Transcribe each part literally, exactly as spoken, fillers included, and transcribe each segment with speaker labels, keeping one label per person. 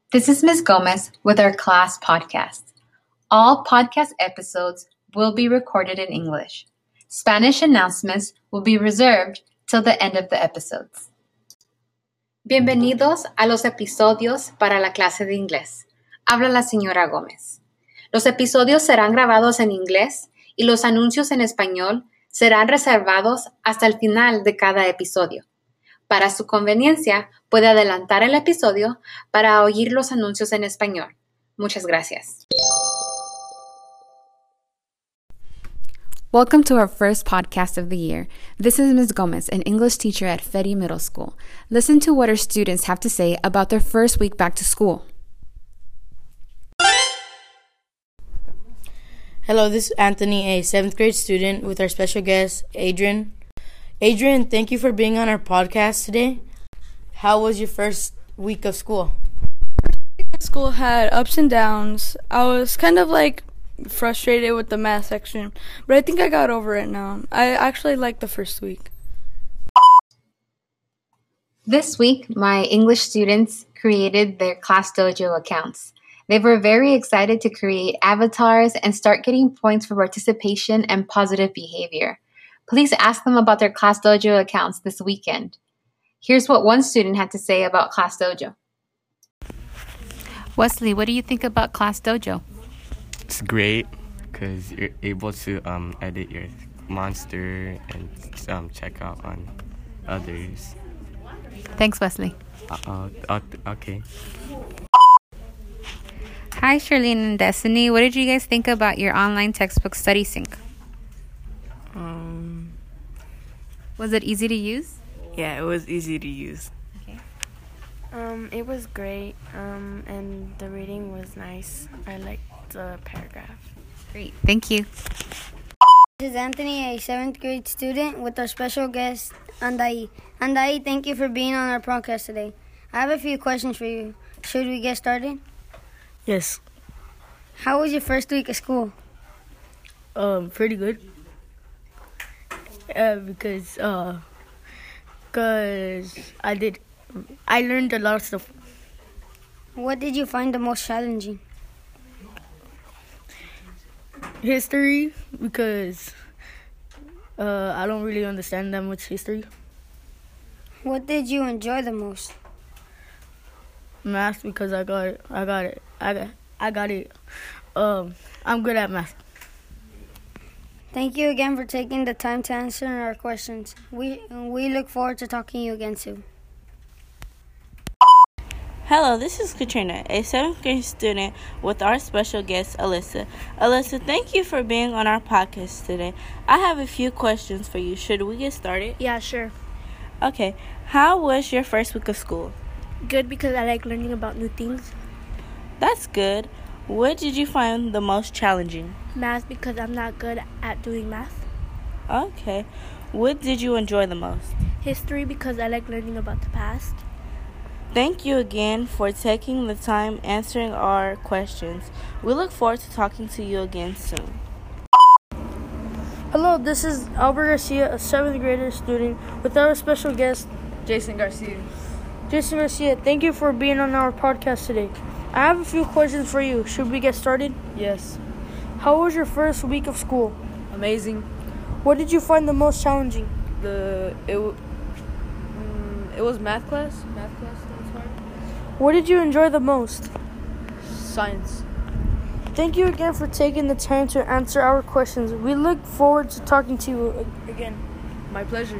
Speaker 1: This is Miz Gomez with our class podcast. All podcast episodes will be recorded in English. Spanish announcements will be reserved till the end of the episodes. Bienvenidos a los episodios para la clase de inglés. Habla la señora Gómez. Los episodios serán grabados en inglés y los anuncios en español serán reservados hasta el final de cada episodio. Para su conveniencia, puede adelantar el episodio para oír los anuncios en español. Muchas gracias. Welcome to our first podcast of the year. This is Miz Gomez, an English teacher at Ferry Middle School. Listen to what our students have to say about their first week back to school.
Speaker 2: Hello, this is Anthony, a seventh grade student with our special guest, Adrian. Adrian, thank you for being on our podcast today. How was your first week of school?
Speaker 3: School had ups and downs. I was kind of like frustrated with the math section, but I think I got over it now. I actually liked the first week.
Speaker 1: This week, my English students created their Class Dojo accounts. They were very excited to create avatars and start getting points for participation and positive behavior. Please ask them about their Class Dojo accounts this weekend. Here's what one student had to say about Class Dojo. Wesley, what do you think about Class Dojo?
Speaker 4: It's great because you're able to um, edit your monster and um, check out on others.
Speaker 1: Thanks, Wesley.
Speaker 4: Uh, uh, okay.
Speaker 1: Hi, Charlene and Destiny. What did you guys think about your online textbook study sync?
Speaker 5: Um,
Speaker 1: Was it easy to use?
Speaker 5: yeah, it was easy to use.
Speaker 1: Okay.
Speaker 6: Um, it was great, um, and the reading was nice. I liked the paragraph.
Speaker 1: Great. Thank you.
Speaker 7: This is Anthony, a seventh grade student with our special guest, Andai. Andai, thank you for being on our podcast today. I have a few questions for you. Should we get started?
Speaker 2: Yes.
Speaker 7: How was your first week of school?
Speaker 2: Um, pretty good. Uh, because, uh, cause I did, I learned a lot of stuff.
Speaker 7: What did you find the most challenging?
Speaker 2: History, because, uh, I don't really understand that much history.
Speaker 7: What did you enjoy the most?
Speaker 2: Math, because I got it, I got it, I got, I got it. Um, I'm good at math.
Speaker 7: Thank you again for taking the time to answer our questions. We we look forward to talking to you again soon.
Speaker 8: Hello, this is Katrina, a seventh grade student with our special guest, Alyssa. Alyssa, thank you for being on our podcast today. I have a few questions for you. Should we get started?
Speaker 9: Yeah, sure.
Speaker 8: Okay, how was your first week of school?
Speaker 9: Good, because I like learning about new things.
Speaker 8: That's good. What did you find the most challenging?
Speaker 9: Math, because I'm not good at doing math.
Speaker 8: Okay. What did you enjoy the most?
Speaker 9: History, because I like learning about the past.
Speaker 8: Thank you again for taking the time answering our questions. We look forward to talking to you again soon.
Speaker 3: Hello, this is Albert Garcia, a seventh grader student with our special guest,
Speaker 5: Jason Garcia.
Speaker 3: Jason Garcia. Thank you for being on our podcast today. I have a few questions for you. Should we get started?
Speaker 5: Yes.
Speaker 3: How was your first week of school?
Speaker 5: Amazing.
Speaker 3: What did you find the most challenging?
Speaker 5: The it w- mm, it was math class. Math class was hard.
Speaker 3: What did you enjoy the most?
Speaker 5: Science.
Speaker 3: Thank you again for taking the time to answer our questions. We look forward to talking to you again.
Speaker 5: My pleasure.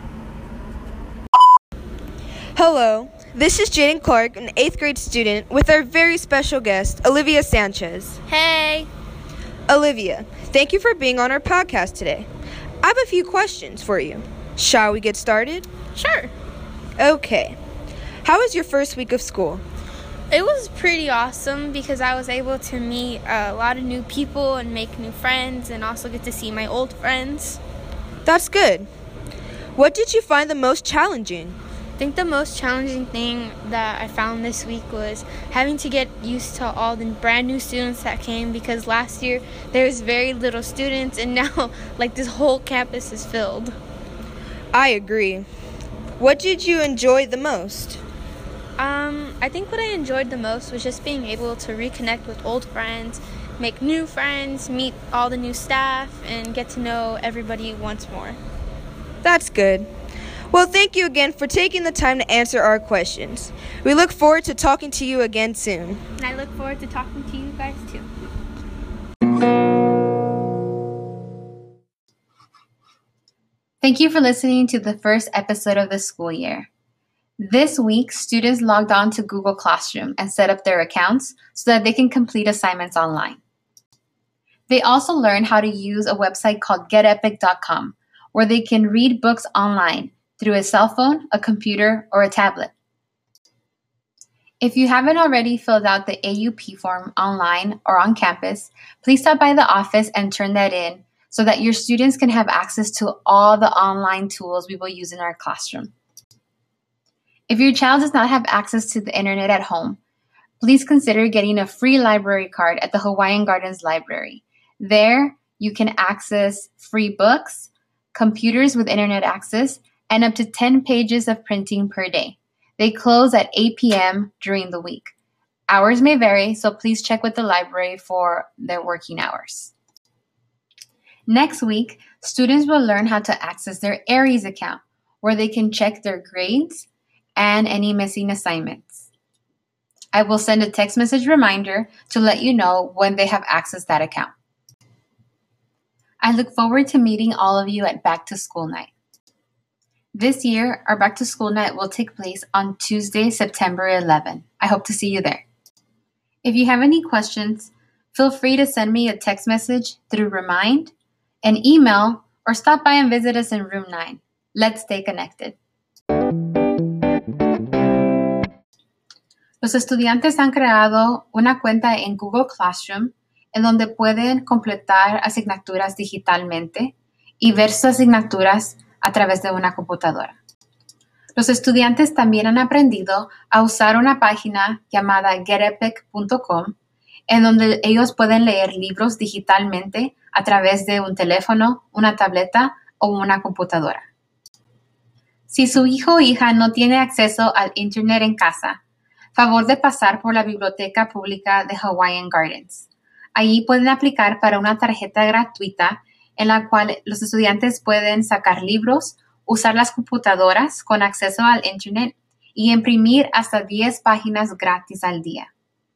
Speaker 10: Hello, this is Jaden Clark, an eighth grade student, with our very special guest, Olivia Sanchez.
Speaker 9: Hey!
Speaker 10: Olivia, thank you for being on our podcast today. I have a few questions for you. Shall we get started?
Speaker 9: Sure.
Speaker 10: Okay. How was your first week of school?
Speaker 11: It was pretty awesome because I was able to meet a lot of new people and make new friends and also get to see my old friends.
Speaker 10: That's good. What did you find the most challenging?
Speaker 11: I think the most challenging thing that I found this week was having to get used to all the brand new students that came, because last year there was very little students and now like this whole campus is filled.
Speaker 10: I agree. What did you enjoy the most?
Speaker 11: Um, I think what I enjoyed the most was just being able to reconnect with old friends, make new friends, meet all the new staff, and get to know everybody once more.
Speaker 10: That's good. Well, thank you again for taking the time to answer our questions. We look forward to talking to you again soon.
Speaker 11: And I look forward to talking to you guys too.
Speaker 1: Thank you for listening to the first episode of the school year. This week, students logged on to Google Classroom and set up their accounts so that they can complete assignments online. They also learned how to use a website called get epic dot com, where they can read books online through a cell phone, a computer, or a tablet. If you haven't already filled out the A U P form online or on campus, please stop by the office and turn that in so that your students can have access to all the online tools we will use in our classroom. If your child does not have access to the internet at home, please consider getting a free library card at the Hawaiian Gardens Library. There, you can access free books, computers with internet access, and up to ten pages of printing per day. They close at eight p.m. during the week. Hours may vary, so please check with the library for their working hours. Next week, students will learn how to access their Aries account, where they can check their grades and any missing assignments. I will send a text message reminder to let you know when they have accessed that account. I look forward to meeting all of you at Back to School Night. This year, our Back to School Night will take place on Tuesday, September eleventh. I hope to see you there. If you have any questions, feel free to send me a text message through Remind, an email, or stop by and visit us in room nine. Let's stay connected. Los estudiantes han creado una cuenta en Google Classroom en donde pueden completar asignaturas digitalmente y ver sus asignaturas a través de una computadora. Los estudiantes también han aprendido a usar una página llamada get epic punto com en donde ellos pueden leer libros digitalmente a través de un teléfono, una tableta o una computadora. Si su hijo o hija no tiene acceso al Internet en casa, favor de pasar por la Biblioteca Pública de Hawaiian Gardens. Allí pueden aplicar para una tarjeta gratuita en la cual los estudiantes pueden sacar libros, usar las computadoras con acceso al Internet y imprimir hasta diez páginas gratis al día.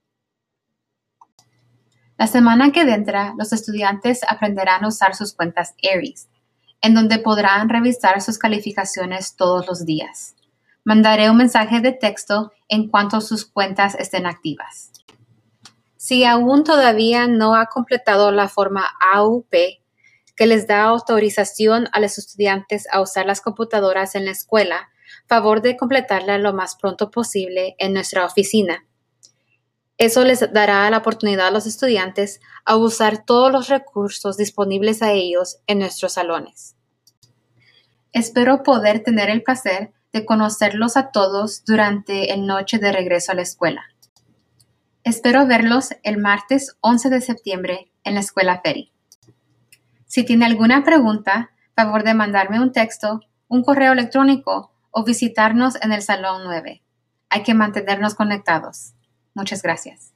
Speaker 1: La semana que entra, los estudiantes aprenderán a usar sus cuentas Aries, en donde podrán revisar sus calificaciones todos los días. Mandaré un mensaje de texto en cuanto sus cuentas estén activas. Si aún todavía no ha completado la forma A U P, que les da autorización a los estudiantes a usar las computadoras en la escuela, favor de completarla lo más pronto posible en nuestra oficina. Eso les dará la oportunidad a los estudiantes a usar todos los recursos disponibles a ellos en nuestros salones. Espero poder tener el placer de conocerlos a todos durante el noche de regreso a la escuela. Espero verlos el martes once de septiembre en la Escuela Ferry. Si tiene alguna pregunta, favor de mandarme un texto, un correo electrónico o visitarnos en el Salón nueve. Hay que mantenernos conectados. Muchas gracias.